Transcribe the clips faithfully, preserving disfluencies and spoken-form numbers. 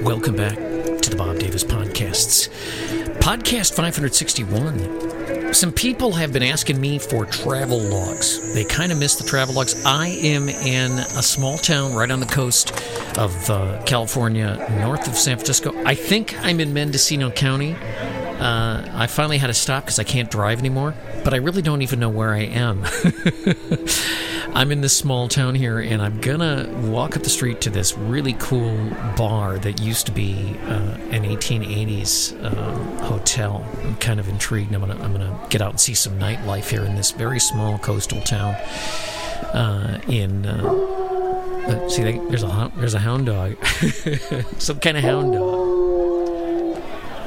Welcome back to the Bob Davis Podcasts. Podcast five sixty-one. Some people have been asking me for travel logs. They kind of miss the travel logs. I am in a small town right on the coast of uh, California, north of San Francisco. I think I'm in Mendocino County. Uh, I finally had to stop because I can't drive anymore, but I really don't even know where I am. I'm in this small town here, and I'm gonna walk up the street to this really cool bar that used to be uh, an eighteen eighties uh, hotel. I'm kind of intrigued. I'm gonna I'm gonna get out and see some nightlife here in this very small coastal town. Uh, in uh, uh, see, there's a there's a hound dog, some kind of hound dog.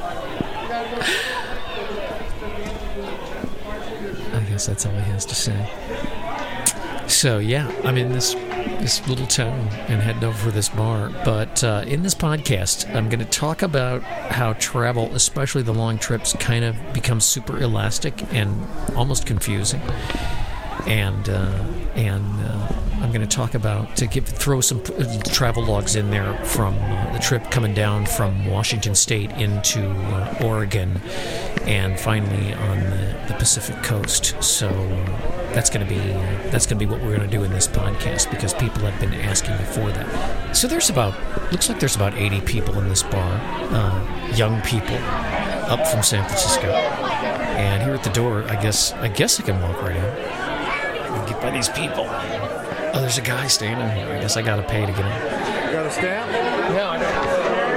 I guess that's all he has to say. So, yeah, I'm in this this little town and heading over for this bar. But uh, in this podcast, I'm going to talk about how travel, especially the long trips, kind of becomes super elastic and almost confusing. And uh, and uh, I'm going to talk about, to give, throw some travel logs in there from uh, the trip coming down from Washington State into uh, Oregon and finally on the, the Pacific Coast. So uh, that's going to be uh, that's going to be what we're going to do in this podcast because people have been asking me for that. So there's about, looks like there's about eighty people in this bar, uh, young people up from San Francisco. And here at the door, I guess I guess I can walk right in. Get by these people. Oh, there's a guy standing here. I guess I gotta pay to get in. You got a stamp? No, I don't.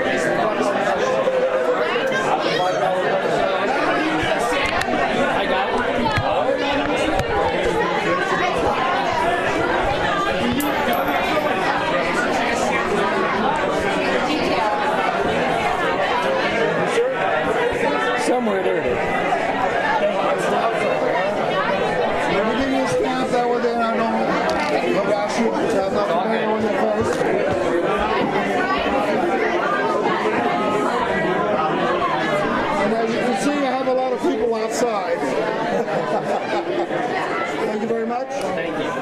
I got it. Somewhere there it is. And as you can see, I have a lot of people outside. Thank you very much. Thank you.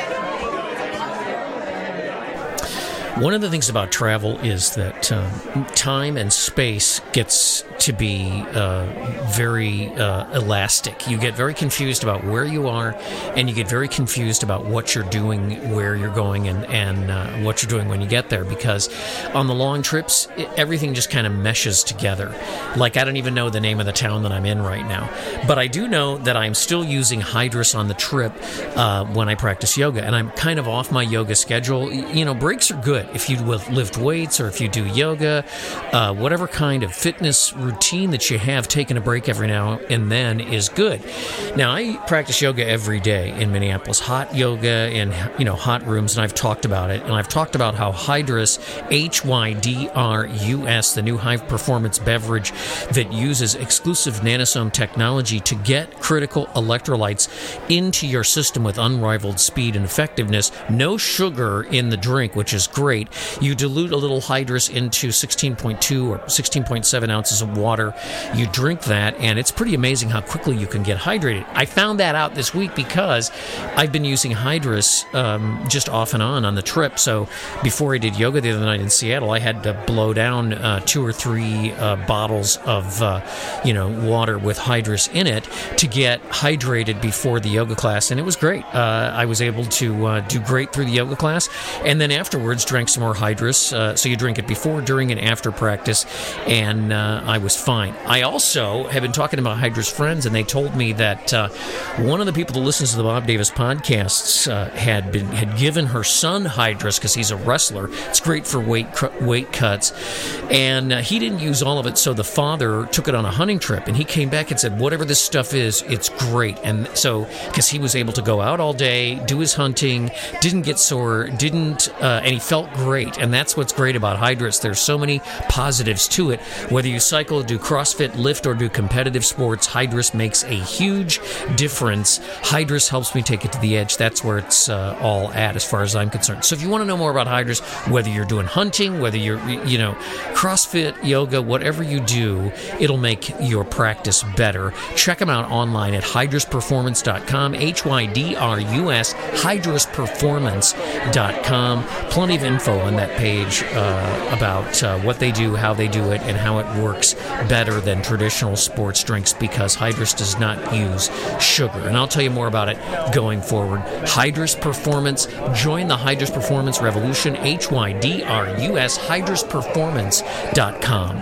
One of the things about travel is that um, time and space gets to be uh, very uh, elastic. You get very confused about where you are, and you get very confused about what you're doing, where you're going, and, and uh, what you're doing when you get there. Because on the long trips, it, everything just kind of meshes together. Like, I don't even know the name of the town that I'm in right now. But I do know that I'm still using Hydrus on the trip uh, when I practice yoga, and I'm kind of off my yoga schedule. You know, breaks are good. If you lift weights or if you do yoga, uh, whatever kind of fitness routine that you have, taking a break every now and then is good. Now, I practice yoga every day in Minneapolis, hot yoga in, you know, hot rooms, and I've talked about it. And I've talked about how Hydrus, H Y D R U S, the new high performance beverage that uses exclusive nanosome technology to get critical electrolytes into your system with unrivaled speed and effectiveness. No sugar in the drink, which is great. You dilute a little Hydrus into sixteen point two or sixteen point seven ounces of water. You drink that, and it's pretty amazing how quickly you can get hydrated. I found that out this week because I've been using Hydrus um, just off and on on the trip. So before I did yoga the other night in Seattle, I had to blow down uh, two or three uh, bottles of uh, you know water with Hydrus in it to get hydrated before the yoga class, and it was great. Uh, I was able to uh, do great through the yoga class, and then afterwards drank some more Hydrus. Uh, so you drink it before, during, and after practice, and uh, I was fine. I also have been talking to my Hydrus friends, and they told me that uh, one of the people that listens to the Bob Davis podcasts uh, had been had given her son Hydrus because he's a wrestler. It's great for weight weight cuts, and uh, he didn't use all of it, so the father took it on a hunting trip, and he came back and said, whatever this stuff is, it's great. And so, because he was able to go out all day, do his hunting, didn't get sore, didn't, uh, and he felt great. And that's what's great about Hydrus. There's so many positives to it. Whether you cycle do CrossFit, lift, or do competitive sports, Hydrus makes a huge difference. Hydrus helps me take it to the edge. That's where it's uh, all at as far as I'm concerned. So if you want to know more about Hydrus, whether you're doing hunting, whether you're, you know, CrossFit, yoga, whatever you do, it'll make your practice better. Check them out online at hydrus performance dot com, H Y D R U S, hydrus performance dot com. Plenty of info on that page uh, about uh, what they do, how they do it, and how it works better than traditional sports drinks because Hydrus does not use sugar. And I'll tell you more about it going forward. Hydrus Performance. Join the Hydrus Performance revolution. H Y D R U S, hydrus performance dot com.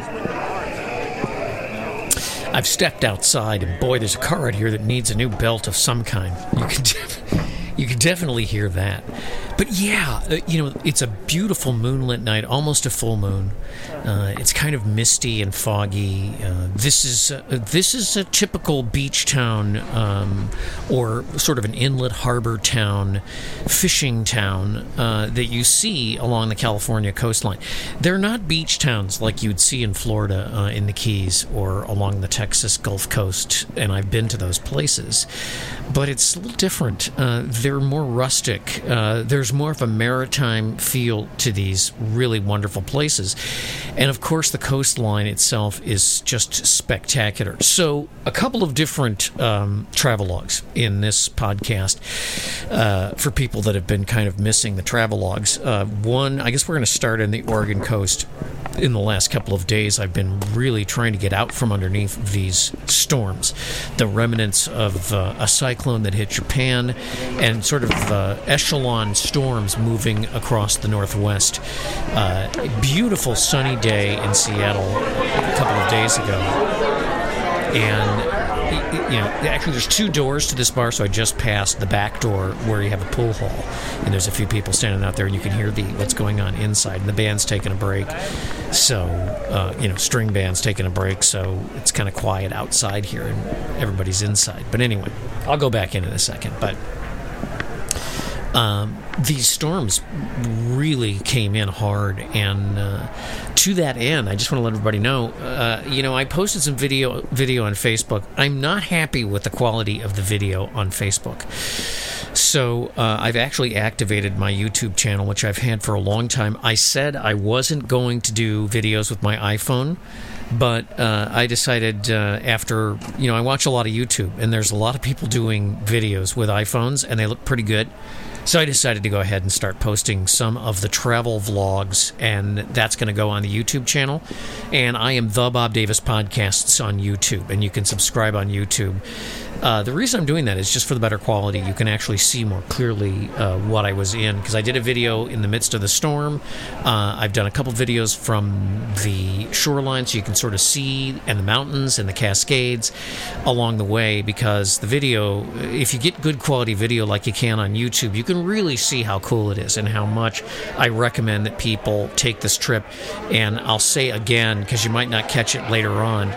I've stepped outside, and boy, there's a car out here that needs a new belt of some kind. You can, def- you can definitely hear that. But yeah, uh, you know, it's a beautiful moonlit night, almost a full moon. Uh, it's kind of misty and foggy. Uh, this is uh, this is a typical beach town, um, or sort of an inlet harbor town, fishing town uh, that you see along the California coastline. They're not beach towns like you'd see in Florida, uh, in the Keys, or along the Texas Gulf Coast, and I've been to those places. But it's a little different. Uh, they're more rustic. Uh, there's more of a maritime feel to these really wonderful places. And of course, the coastline itself is just spectacular. So, a couple of different um, travelogues in this podcast uh, for people that have been kind of missing the travelogues. Uh, one, I guess we're going to start in the Oregon coast. In the last couple of days, I've been really trying to get out from underneath these storms, the remnants of uh, a cyclone that hit Japan, and sort of uh, echelon storms moving across the Northwest. Uh, beautiful sunny day in Seattle a couple of days ago, and you know, actually there's two doors to this bar, so I just passed the back door where you have a pool hall, and there's a few people standing out there, and you can hear the what's going on inside, and the band's taking a break, so uh, you know, string band's taking a break, so it's kind of quiet outside here, and everybody's inside. But anyway, I'll go back in in a second, but Um, these storms really came in hard, and uh, to that end, I just want to let everybody know, uh, you know, I posted some video video on Facebook. I'm not happy with the quality of the video on Facebook. So uh, I've actually activated my YouTube channel, which I've had for a long time. I said I wasn't going to do videos with my iPhone, but uh, I decided uh, after, you know, I watch a lot of YouTube, and there's a lot of people doing videos with iPhones, and they look pretty good. So I decided to go ahead and start posting some of the travel vlogs, and that's going to go on the YouTube channel. And I am The Bob Davis Podcasts on YouTube, and you can subscribe on YouTube. Uh, the reason I'm doing that is just for the better quality. You can actually see more clearly uh, what I was in, because I did a video in the midst of the storm. Uh, I've done a couple videos from the shoreline, so you can sort of see, and the mountains and the Cascades along the way, because the video, if you get good quality video like you can on YouTube, you can really see how cool it is and how much I recommend that people take this trip. And I'll say again, because you might not catch it later on,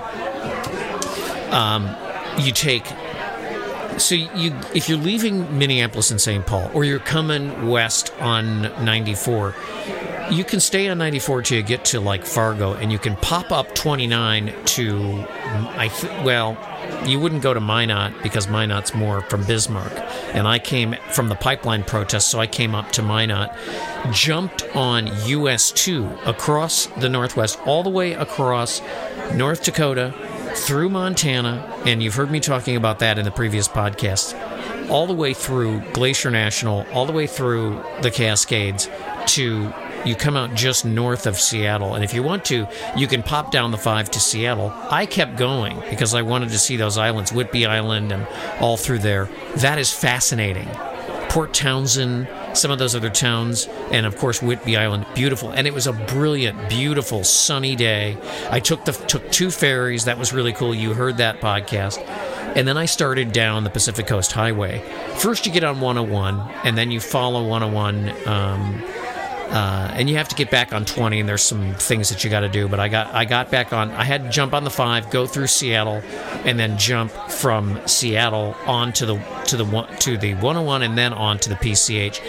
um, you take... So you, if you're leaving Minneapolis and Saint Paul, or you're coming west on ninety-four, you can stay on ninety-four till you get to like Fargo, and you can pop up twenty-nine to, I th- well, you wouldn't go to Minot because Minot's more from Bismarck, and I came from the pipeline protest, so I came up to Minot, jumped on U S two across the Northwest, all the way across North Dakota, through Montana, and you've heard me talking about that in the previous podcast, all the way through Glacier National, all the way through the Cascades to, you come out just north of Seattle. And if you want to, you can pop down the five to Seattle. I kept going because I wanted to see those islands, Whidbey Island and all through there. That is fascinating. Port Townsend, some of those other towns, and of course Whidbey Island, beautiful. And it was a brilliant, beautiful, sunny day. I took the took two ferries. That was really cool. You heard that podcast. And then I started down the Pacific Coast Highway. First you get on one oh one, and then you follow one oh one, um, uh, and you have to get back on twenty, and there's some things that you got to do. But I got I got back on, I had to jump on the five, go through Seattle, and then jump from Seattle on to the to the one to the one oh one, and then on to the P C H.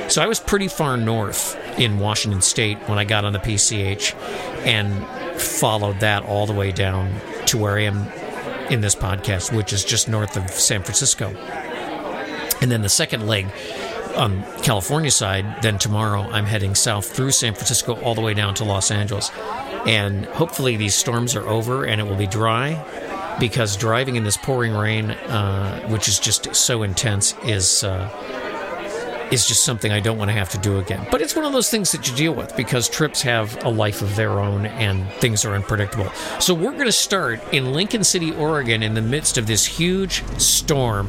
So I was pretty far north in Washington State when I got on the P C H and followed that all the way down to where I am in this podcast, which is just north of San Francisco. And then the second leg on California side, then tomorrow I'm heading south through San Francisco all the way down to Los Angeles. And hopefully these storms are over and it will be dry, because driving in this pouring rain, uh, which is just so intense, is uh, is just something I don't want to have to do again. But it's one of those things that you deal with, because trips have a life of their own and things are unpredictable. So we're going to start in Lincoln City, Oregon, in the midst of this huge storm.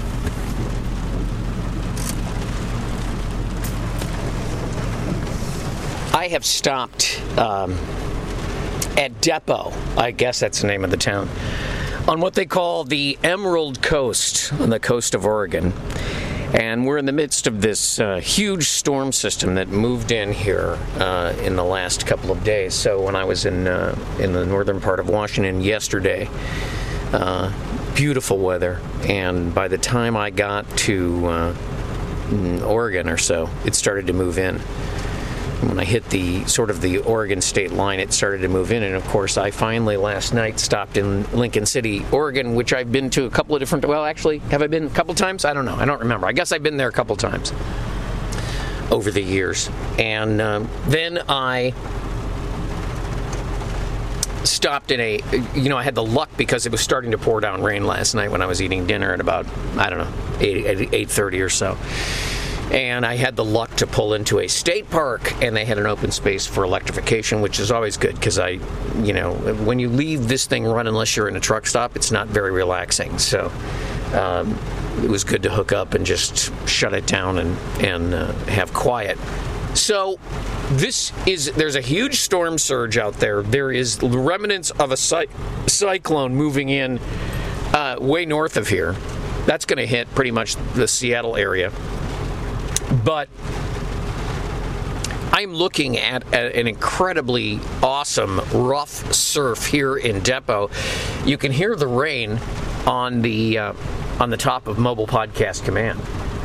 I have stopped um, at Depot, I guess that's the name of the town, on what they call the Emerald Coast, on the coast of Oregon. And we're in the midst of this uh, huge storm system that moved in here uh, in the last couple of days. So when I was in uh, in the northern part of Washington yesterday, uh, beautiful weather. And by the time I got to uh, Oregon or so, it started to move in. When I hit the sort of the Oregon state line, it started to move in. And of course, I finally last night stopped in Lincoln City, Oregon, which I've been to a couple of different, well, actually, have I been a couple times? I don't know. I don't remember. I guess I've been there a couple times over the years. And um, then I stopped in a, you know, I had the luck because it was starting to pour down rain last night when I was eating dinner at about, I don't know, eight thirty or so. And I had the luck to pull into a state park, and they had an open space for electrification, which is always good, because I, you know, when you leave this thing run, unless you're in a truck stop, it's not very relaxing. So um, it was good to hook up and just shut it down and, and uh, have quiet. So this is, there's a huge storm surge out there. There is remnants of a cy- cyclone moving in uh, way north of here. That's going to hit pretty much the Seattle area. But I'm looking at a, an incredibly awesome rough surf here in Depot. You can hear the rain on the uh, on the top of Mobile Podcast Command,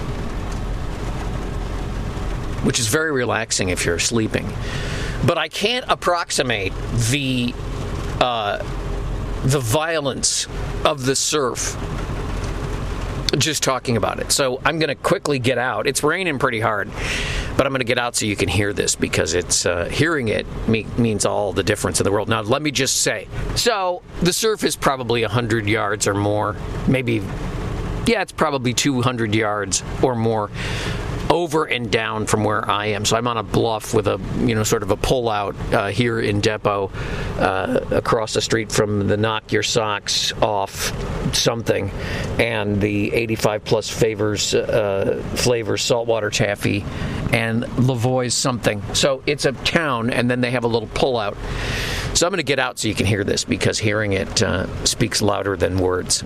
which is very relaxing if you're sleeping. But I can't approximate the uh, the violence of the surf just talking about it. So I'm going to quickly get out. It's raining pretty hard, but I'm going to get out so you can hear this, because it's uh, hearing it me- means all the difference in the world. Now, let me just say, so the surf is probably one hundred yards or more, maybe, yeah, it's probably two hundred yards or more over and down from where I am. So I'm on a bluff with a, you know, sort of a pullout uh, here in Depot, uh, across the street from the Knock Your Socks Off something, and the eighty-five plus favors uh, flavors saltwater taffy, and Lavoie's something. So it's a town, and then they have a little pullout. So I'm going to get out so you can hear this, because hearing it uh, speaks louder than words.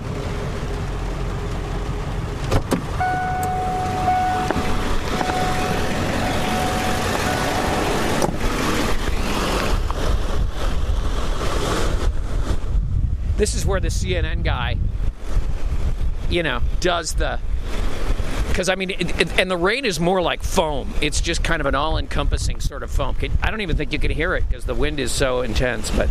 This is where the C N N guy, you know, does the, because I mean, it, it, and the rain is more like foam. It's just kind of an all-encompassing sort of foam. I don't even think you can hear it because the wind is so intense, but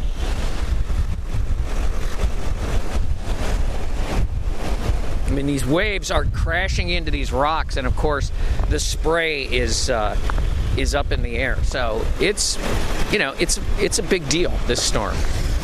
I mean, these waves are crashing into these rocks, and of course, the spray is uh, is up in the air. So it's, you know, it's it's a big deal, this storm.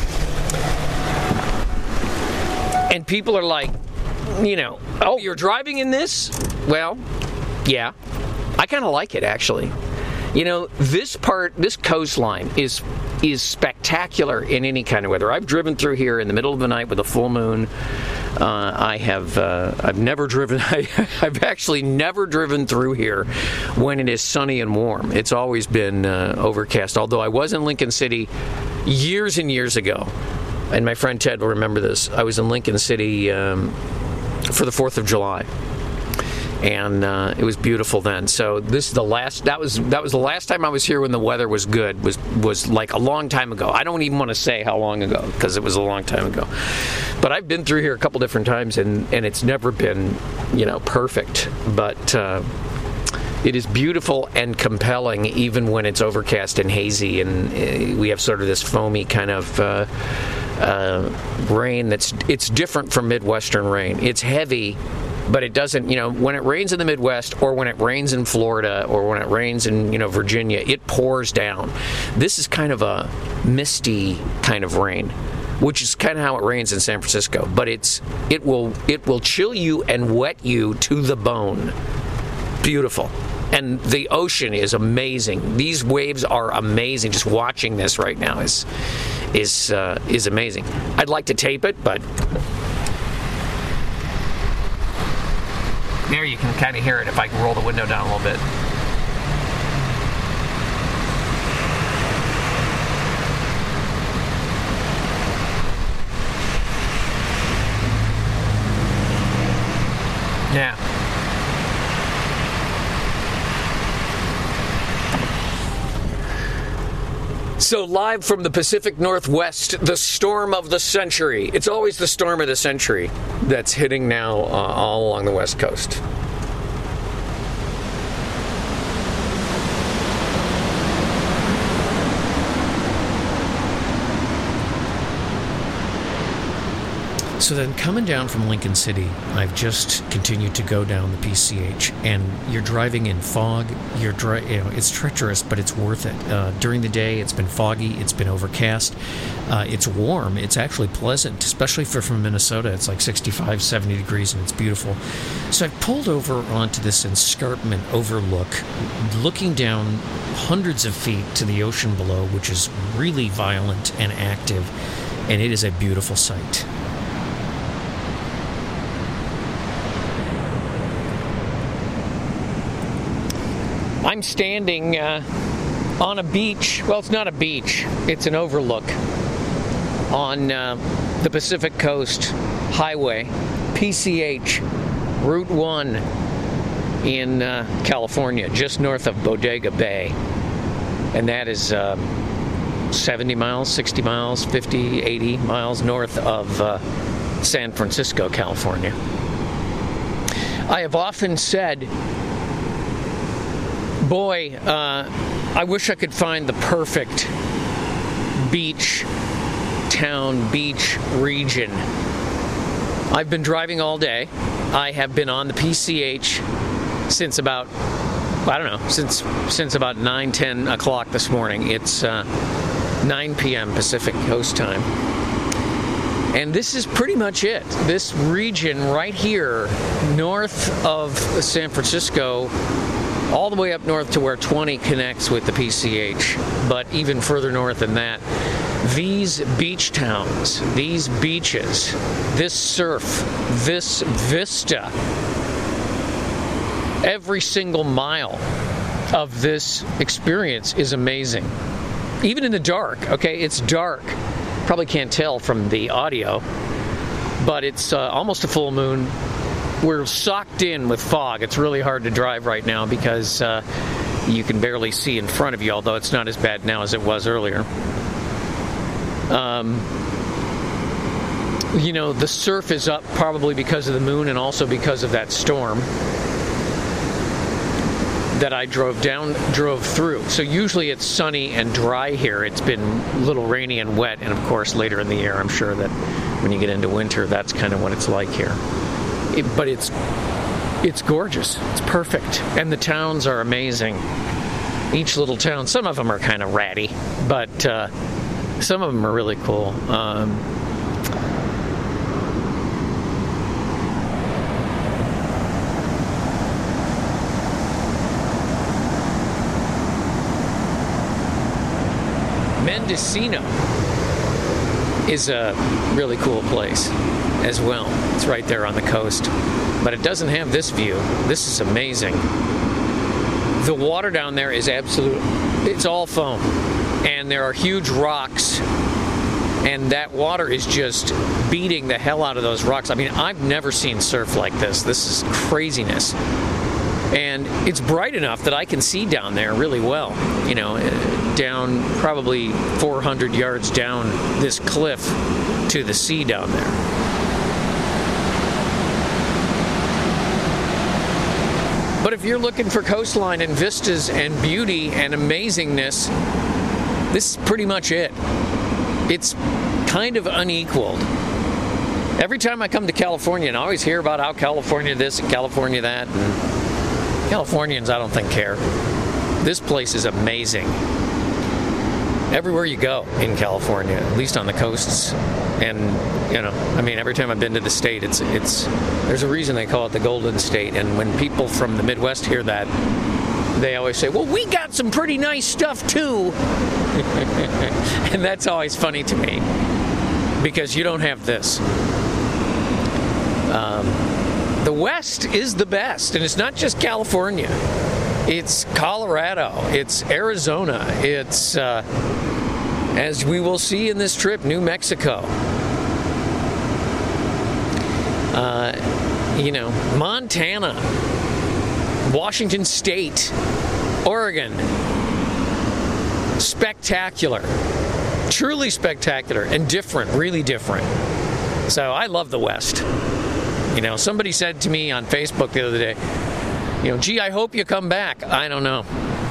And people are like, you know, oh, you're driving in this? Well, yeah. I kind of like it, actually. You know, this part, this coastline is is spectacular in any kind of weather. I've driven through here in the middle of the night with a full moon. Uh, I have, uh, I've never driven, I, I've actually never driven through here when it is sunny and warm. It's always been uh, overcast, although I was in Lincoln City years and years ago. And my friend Ted will remember this. I was in Lincoln City um, for the fourth of July, and uh, it was beautiful then. So this is the last. That was that was the last time I was here when the weather was good. Was was like a long time ago. I don't even want to say how long ago, because it was a long time ago. But I've been through here a couple different times, and, and it's never been, you know, perfect. But uh, It is beautiful and compelling, even when it's overcast and hazy, and uh, we have sort of this foamy kind of uh, uh, rain. That's it's different from Midwestern rain. It's heavy, but it doesn't. You know, when it rains in the Midwest, or when it rains in Florida, or when it rains in you know Virginia, it pours down. This is kind of a misty kind of rain, which is kind of how it rains in San Francisco. But it's it will it will chill you and wet you to the bone. Beautiful. And the ocean is amazing. These waves are amazing. Just watching this right now is is uh, is amazing. I'd like to tape it, but there you can kind of hear it if I can roll the window down a little bit. Yeah. So live from the Pacific Northwest, the storm of the century. It's always the storm of the century that's hitting now uh, all along the West Coast. So then coming down from Lincoln City, I've just continued to go down the P C H, and you're driving in fog. You're dri- you know, it's treacherous, but it's worth it. Uh, during the day, it's been foggy. It's been overcast. Uh, it's warm. It's actually pleasant, especially for from Minnesota. It's like sixty-five, seventy degrees, and it's beautiful. So I've pulled over onto this escarpment overlook, looking down hundreds of feet to the ocean below, which is really violent and active, and it is a beautiful sight. I'm standing uh, on a beach. Well, it's not a beach. It's an overlook on uh, the Pacific Coast Highway, P C H, Route one in uh, California, just north of Bodega Bay. And that is uh, seventy miles, sixty miles, fifty, eighty miles north of uh, San Francisco, California. I have often said, boy, uh, I wish I could find the perfect beach town, beach region. I've been driving all day. I have been on the P C H since about, I don't know, since since about nine, ten o'clock this morning. It's uh, nine p.m. Pacific Coast time. And this is pretty much it. This region right here, north of San Francisco, all the way up north to where twenty connects with the P C H, but even further north than that, these beach towns, these beaches, this surf, this vista, every single mile of this experience is amazing. Even in the dark, okay, it's dark. Probably can't tell from the audio, but it's uh, almost a full moon. We're socked in with fog. It's really hard to drive right now because uh, you can barely see in front of you, although it's not as bad now as it was earlier. Um, you know, the surf is up probably because of the moon and also because of that storm that I drove down, drove through. So usually it's sunny and dry here. It's been a little rainy and wet, and of course later in the year, I'm sure that when you get into winter, that's kind of what it's like here. It, but it's it's gorgeous. It's perfect. And the towns are amazing. Each little town, some of them are kind of ratty, but uh, some of them are really cool. Um, Mendocino is a really cool place as well. It's right there on the coast, but it doesn't have this view. This is amazing. The water down there is absolute, it's all foam, and there are huge rocks, and that water is just beating the hell out of those rocks. I mean, I've never seen surf like this. This is craziness. And it's bright enough that I can see down there really well, you know, down probably four hundred yards down this cliff to the sea down there. But if you're looking for coastline and vistas and beauty and amazingness, this is pretty much it. It's kind of unequaled. Every time I come to California, and I always hear about how California this and California that, and Californians I don't think care. This place is amazing. Everywhere you go in California, at least on the coasts, and you know, I mean, every time I've been to the state, it's it's there's a reason they call it the Golden State. And when people from the Midwest hear that, they always say, "Well, we got some pretty nice stuff too," and that's always funny to me because you don't have this. Um, the West is the best, and it's not just California. It's Colorado, it's Arizona, it's, uh, as we will see in this trip, New Mexico. Uh, you know, Montana, Washington State, Oregon. Spectacular. Truly spectacular and different, really different. So I love the West. You know, somebody said to me on Facebook the other day, you know, gee, I hope you come back. I don't know.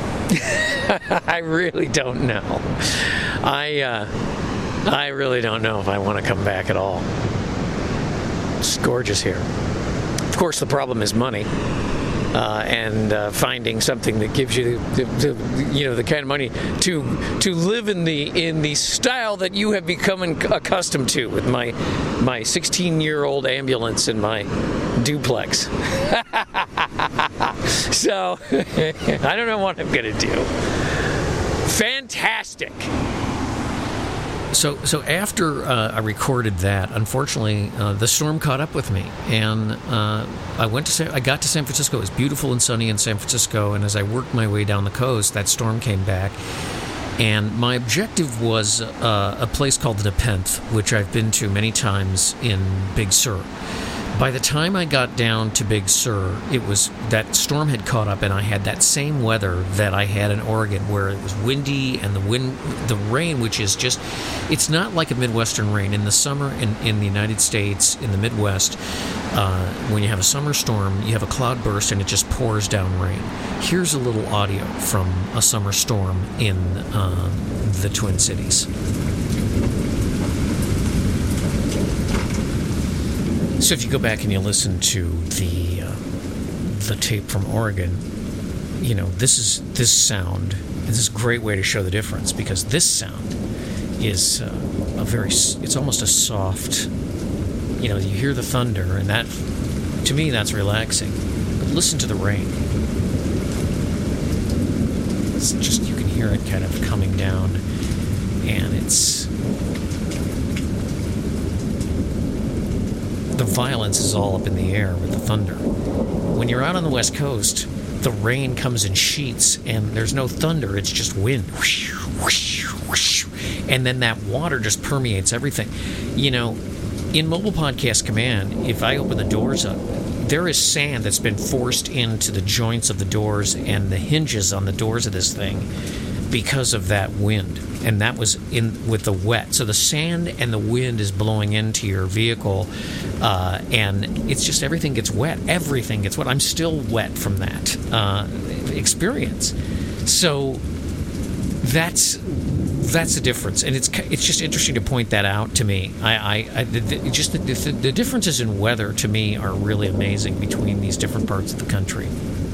I really don't know. I uh, I really don't know if I want to come back at all. It's gorgeous here. Of course, the problem is money. Uh, and uh, finding something that gives you the, the, the, you know, the kind of money to to live in the in the style that you have become accustomed to with my my sixteen-year-old ambulance and my duplex. So I don't know what I'm gonna do. Fantastic. So, so after uh, I recorded that, unfortunately, uh, the storm caught up with me, and uh, I went to San, I got to San Francisco. It was beautiful and sunny in San Francisco, and as I worked my way down the coast, that storm came back, and my objective was uh, a place called the Nepenthe, which I've been to many times in Big Sur. By the time I got down to Big Sur, it was that storm had caught up, and I had that same weather that I had in Oregon, where it was windy and the wind, the rain, which is just, it's not like a Midwestern rain. In the summer in, in the United States, in the Midwest, uh, when you have a summer storm, you have a cloud burst and it just pours down rain. Here's a little audio from a summer storm in um, the Twin Cities. So if you go back and you listen to the uh, the tape from Oregon, you know, this is this sound. This is a great way to show the difference, because this sound is uh, a very. It's almost a soft. You know, you hear the thunder, and that, to me, that's relaxing. But listen to the rain. It's just, you can hear it kind of coming down, and it's. The violence is all up in the air with the thunder. When you're out on the West Coast, the rain comes in sheets and there's no thunder, it's just wind. And then that water just permeates everything. You know, in Mobile Podcast Command, if I open the doors up, there is sand that's been forced into the joints of the doors and the hinges on the doors of this thing because of that wind. And that was in with the wet. So the sand and the wind is blowing into your vehicle, uh, and it's just everything gets wet. Everything gets wet. I'm still wet from that uh, experience. So that's that's the difference, and it's it's just interesting to point that out to me. I, I, I the, the, just the, the, the differences in weather to me are really amazing between these different parts of the country.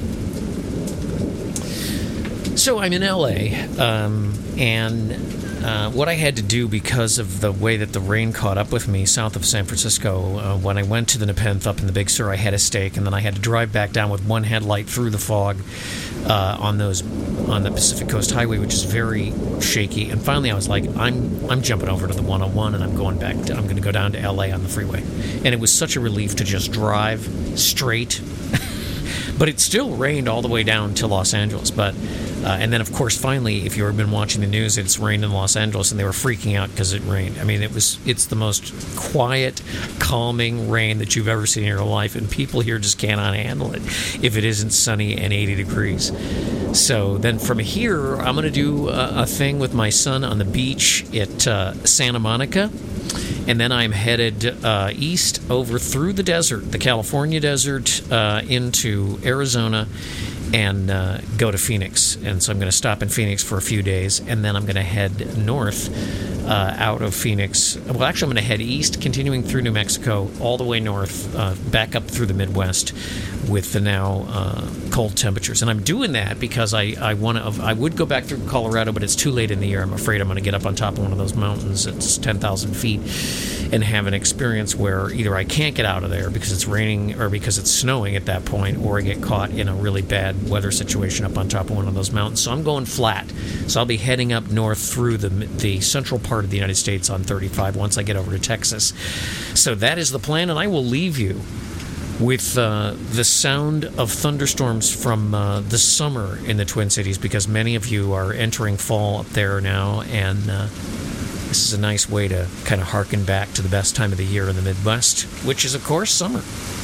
So I'm in L A, um, and uh, what I had to do because of the way that the rain caught up with me south of San Francisco, uh, when I went to the Nepenthe up in the Big Sur, I had a stake, and then I had to drive back down with one headlight through the fog uh, on those on the Pacific Coast Highway, which is very shaky. And finally, I was like, I'm I'm jumping over to the one oh one, and I'm going back. To, I'm going to go down to L A on the freeway, and it was such a relief to just drive straight. But it still rained all the way down to Los Angeles. But uh, and then, of course, finally, if you've been watching the news, it's rained in Los Angeles, and they were freaking out because it rained. I mean, it was it's the most quiet, calming rain that you've ever seen in your life, and people here just cannot handle it if it isn't sunny and eighty degrees. So then from here, I'm going to do a, a thing with my son on the beach at uh, Santa Monica. and then I'm headed uh, east over through the desert, the California desert, uh, into Arizona, and uh, go to Phoenix. And so I'm going to stop in Phoenix for a few days, and then I'm going to head north uh, out of Phoenix. Well, actually, I'm going to head east, continuing through New Mexico, all the way north, uh, back up through the Midwest with the now uh, cold temperatures. And I'm doing that because I, I want to. I would go back through Colorado, but it's too late in the year. I'm afraid I'm going to get up on top of one of those mountains. It's ten thousand feet. And have an experience where either I can't get out of there because it's raining or because it's snowing at that point, or I get caught in a really bad weather situation up on top of one of those mountains. So I'm going flat. So I'll be heading up north through the the central part of the United States on thirty-five once I get over to Texas. So that is the plan, and I will leave you with uh, the sound of thunderstorms from uh, the summer in the Twin Cities, because many of you are entering fall up there now, and uh, this is a nice way to kind of harken back to the best time of the year in the Midwest, which is, of course, summer.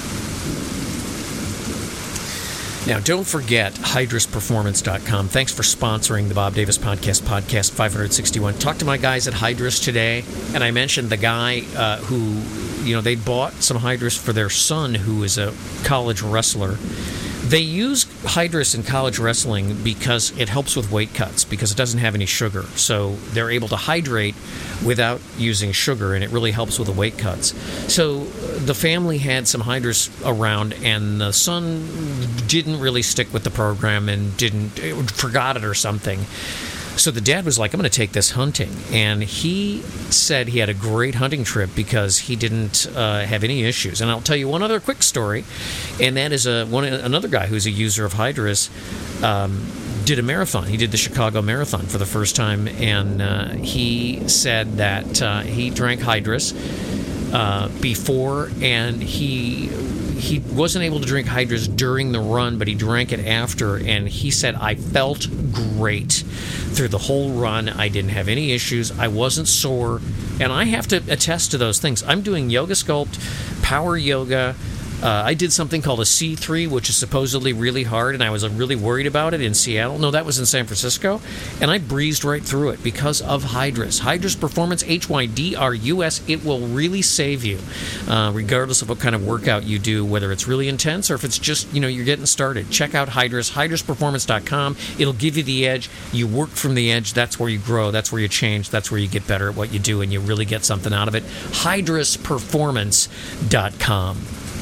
Now, don't forget Hydrus Performance dot com. Thanks for sponsoring the Bob Davis Podcast, Podcast five sixty-one. Talked to my guys at Hydrus today, and I mentioned the guy uh, who, you know, they bought some Hydrus for their son, who is a college wrestler. They use Hydrus in college wrestling because it helps with weight cuts, because it doesn't have any sugar. So they're able to hydrate without using sugar, and it really helps with the weight cuts. So the family had some Hydrus around, and the son didn't really stick with the program and didn't forgot it or something. So the dad was like, I'm going to take this hunting. And he said he had a great hunting trip because he didn't uh, have any issues. And I'll tell you one other quick story, and that is a, one another guy who's a user of Hydrus um, did a marathon. He did the Chicago Marathon for the first time, and uh, he said that uh, he drank Hydrus uh, before, and he... He wasn't able to drink Hydrus during the run, but he drank it after, and he said, I felt great through the whole run. I didn't have any issues. I wasn't sore, and I have to attest to those things. I'm doing Yoga Sculpt, power yoga. Uh, I did something called a C three, which is supposedly really hard, and I was really worried about it in Seattle. No, that was in San Francisco, and I breezed right through it because of Hydrus. Hydrus Performance, H Y D R U S. It will really save you, uh, regardless of what kind of workout you do, whether it's really intense or if it's just, you know, you're getting started. Check out Hydrus, Hydrus Performance dot com. It'll give you the edge. You work from the edge. That's where you grow. That's where you change. That's where you get better at what you do, and you really get something out of it. Hydrus Performance dot com.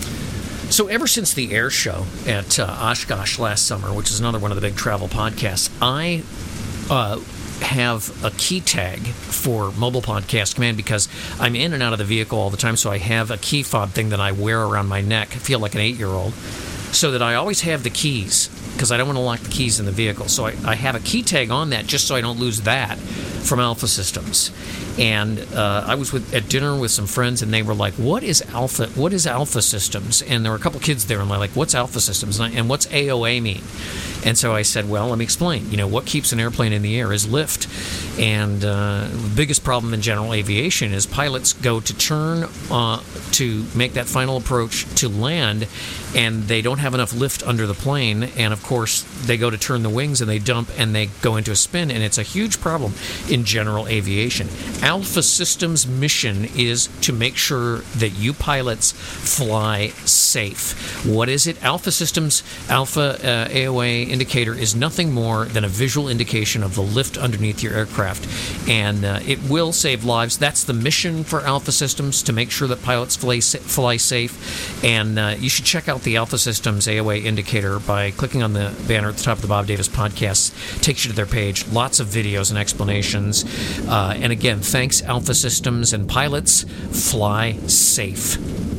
So ever since the air show at uh, Oshkosh last summer, which is another one of the big travel podcasts, I uh, have a key tag for Mobile Podcast Command because I'm in and out of the vehicle all the time, so I have a key fob thing that I wear around my neck. I feel like an eight-year-old, so that I always have the keys because I don't want to lock the keys in the vehicle. So I, I have a key tag on that just so I don't lose that from Alpha Systems. And uh, I was with, at dinner with some friends, and they were like, "What is Alpha? What is Alpha Systems?" And there were a couple kids there, and they're like, "What's Alpha Systems? And, I, and what's A O A mean?" And so I said, "Well, let me explain. You know, what keeps an airplane in the air is lift, and uh, the biggest problem in general aviation is pilots go to turn uh, to make that final approach to land, and they don't have enough lift under the plane, and of course they go to turn the wings, and they dump, and they go into a spin, and it's a huge problem in general aviation." Alpha Systems' mission is to make sure that you pilots fly safe. What is it? Alpha Systems, Alpha uh, A O A indicator is nothing more than a visual indication of the lift underneath your aircraft, and uh, it will save lives. That's the mission for Alpha Systems, to make sure that pilots fly, fly safe, and uh, you should check out the Alpha Systems A O A indicator by clicking on the banner at the top of the Bob Davis Podcast. Takes you to their page. Lots of videos and explanations. Uh, and again, thanks, Alpha Systems, and pilots, fly safe.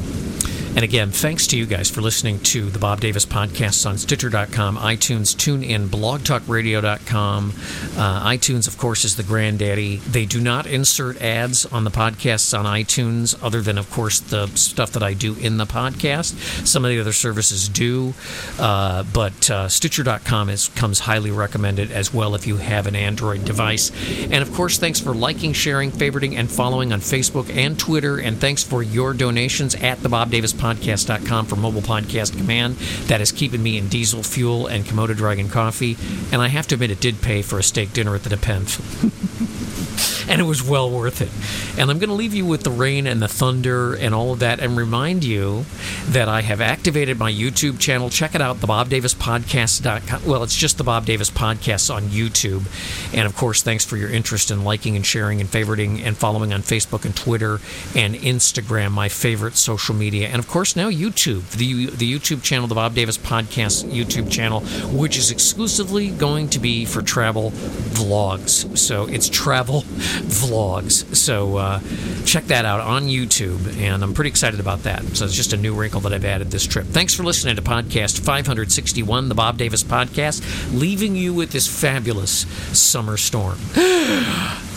And again, thanks to you guys for listening to the Bob Davis Podcasts on Stitcher dot com, iTunes, TuneIn, Blog Talk Radio dot com. Uh, iTunes, of course, is the granddaddy. They do not insert ads on the podcasts on iTunes, other than, of course, the stuff that I do in the podcast. Some of the other services do, uh, but uh, Stitcher dot com is, comes highly recommended as well if you have an Android device. And, of course, thanks for liking, sharing, favoriting, and following on Facebook and Twitter. And thanks for your donations at the Bob Davis Podcast dot com for Mobile Podcast Command. That is keeping me in diesel fuel and Komodo Dragon coffee. And I have to admit, it did pay for a steak dinner at the Depend. and it was well worth it. And I'm going to leave you with the rain and the thunder and all of that, and remind you that I have activated my YouTube channel. Check it out, the bob davis podcast dot com. Well, it's just the Bob Davis Podcast on YouTube. And of course, thanks for your interest in liking and sharing and favoriting and following on Facebook and Twitter and Instagram, my favorite social media. And of course, now YouTube, the the YouTube channel, the Bob Davis Podcast YouTube channel, which is exclusively going to be for travel vlogs. So it's travel vlogs. So uh, check that out on YouTube, and I'm pretty excited about that. So it's just a new wrinkle that I've added this trip. Thanks for listening to podcast five sixty-one, the Bob Davis Podcast, leaving you with this fabulous summer storm.